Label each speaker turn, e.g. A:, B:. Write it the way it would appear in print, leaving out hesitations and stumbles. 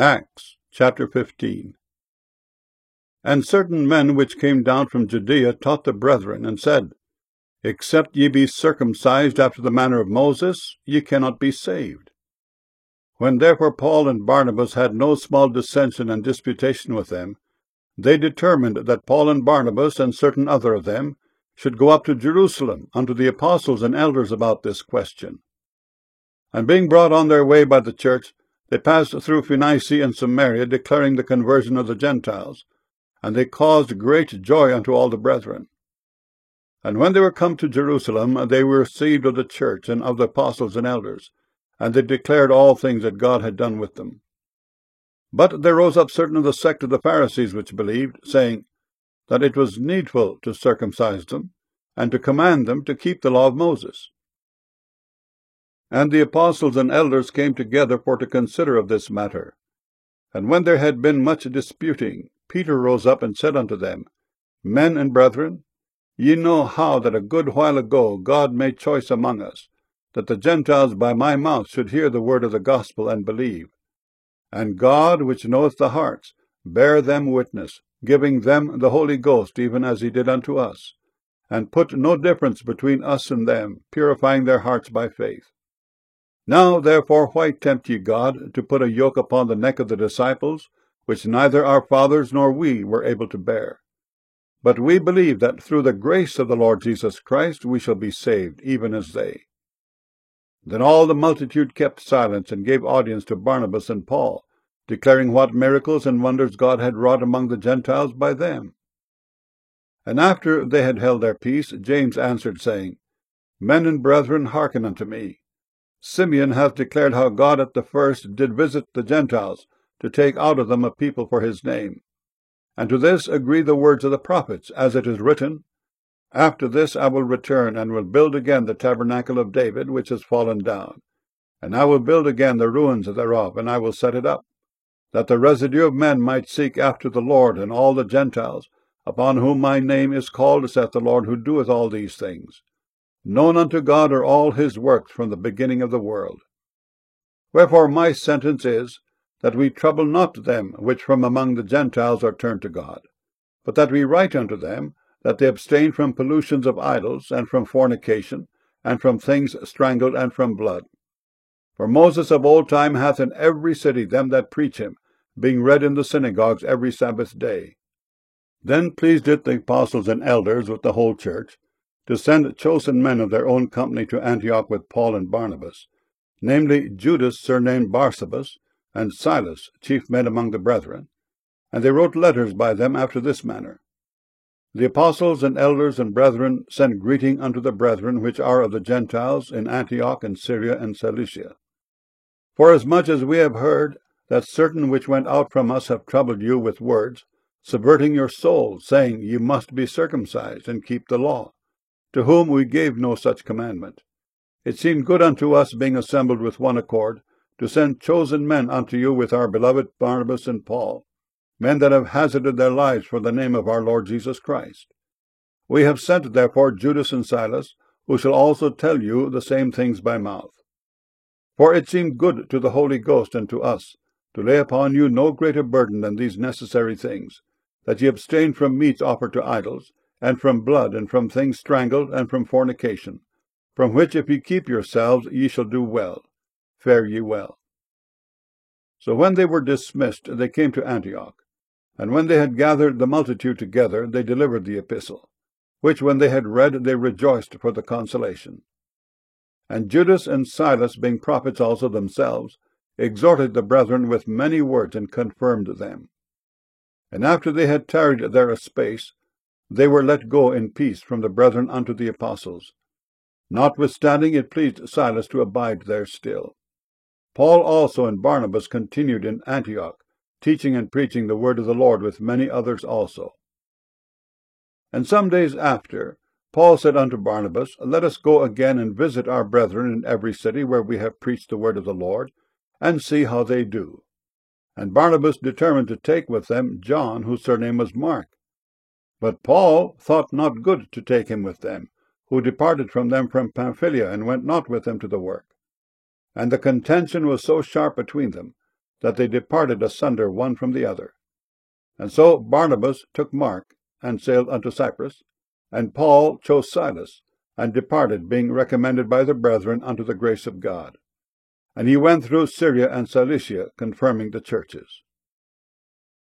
A: Acts chapter 15. And certain men which came down from Judea taught the brethren, and said, Except ye be circumcised after the manner of Moses, ye cannot be saved. When therefore Paul and Barnabas had no small dissension and disputation with them, they determined that Paul and Barnabas and certain other of them should go up to Jerusalem unto the apostles and elders about this question. And being brought on their way by the church, they passed through Phoenicia and Samaria, declaring the conversion of the Gentiles, and they caused great joy unto all the brethren. And when they were come to Jerusalem, they were received of the church and of the apostles and elders, and they declared all things that God had done with them. But there rose up certain of the sect of the Pharisees which believed, saying that it was needful to circumcise them, and to command them to keep the law of Moses. And the apostles and elders came together for to consider of this matter. And when there had been much disputing, Peter rose up and said unto them, Men and brethren, ye know how that a good while ago God made choice among us, that the Gentiles by my mouth should hear the word of the gospel and believe. And God, which knoweth the hearts, bare them witness, giving them the Holy Ghost, even as he did unto us, and put no difference between us and them, purifying their hearts by faith. Now therefore why tempt ye God to put a yoke upon the neck of the disciples, which neither our fathers nor we were able to bear? But we believe that through the grace of the Lord Jesus Christ we shall be saved, even as they. Then all the multitude kept silence, and gave audience to Barnabas and Paul, declaring what miracles and wonders God had wrought among the Gentiles by them. And after they had held their peace, James answered, saying, Men and brethren, hearken unto me. Simeon hath declared how God at the first did visit the Gentiles, to take out of them a people for his name. And to this agree the words of the prophets, as it is written, After this I will return, and will build again the tabernacle of David, which is fallen down. And I will build again the ruins thereof, and I will set it up, that the residue of men might seek after the Lord, and all the Gentiles, upon whom my name is called, saith the Lord, who doeth all these things. Known unto God are all his works from the beginning of the world. Wherefore my sentence is, that we trouble not them which from among the Gentiles are turned to God, but that we write unto them, that they abstain from pollutions of idols, and from fornication, and from things strangled, and from blood. For Moses of old time hath in every city them that preach him, being read in the synagogues every Sabbath day. Then pleased it the apostles and elders with the whole church, to send chosen men of their own company to Antioch with Paul and Barnabas, namely Judas surnamed Barsabas, and Silas, chief men among the brethren. And they wrote letters by them after this manner. The apostles and elders and brethren send greeting unto the brethren which are of the Gentiles in Antioch and Syria and Cilicia. Forasmuch as we have heard that certain which went out from us have troubled you with words, subverting your souls, saying, Ye must be circumcised, and keep the law, to whom we gave no such commandment. It seemed good unto us, being assembled with one accord, to send chosen men unto you with our beloved Barnabas and Paul, men that have hazarded their lives for the name of our Lord Jesus Christ. We have sent therefore Judas and Silas, who shall also tell you the same things by mouth. For it seemed good to the Holy Ghost and to us, to lay upon you no greater burden than these necessary things, that ye abstain from meats offered to idols, and from blood, and from things strangled, and from fornication, from which if ye keep yourselves, ye shall do well. Fare ye well. So when they were dismissed, they came to Antioch. And when they had gathered the multitude together, they delivered the epistle, which when they had read, they rejoiced for the consolation. And Judas and Silas, being prophets also themselves, exhorted the brethren with many words, and confirmed them. And after they had tarried there a space, they were let go in peace from the brethren unto the apostles. Notwithstanding it pleased Silas to abide there still. Paul also and Barnabas continued in Antioch, teaching and preaching the word of the Lord with many others also. And some days after, Paul said unto Barnabas, Let us go again and visit our brethren in every city where we have preached the word of the Lord, and see how they do. And Barnabas determined to take with them John, whose surname was Mark. But Paul thought not good to take him with them, who departed from them from Pamphylia, and went not with them to the work. And the contention was so sharp between them, that they departed asunder one from the other. And so Barnabas took Mark, and sailed unto Cyprus, and Paul chose Silas, and departed, being recommended by the brethren unto the grace of God. And he went through Syria and Cilicia, confirming the churches.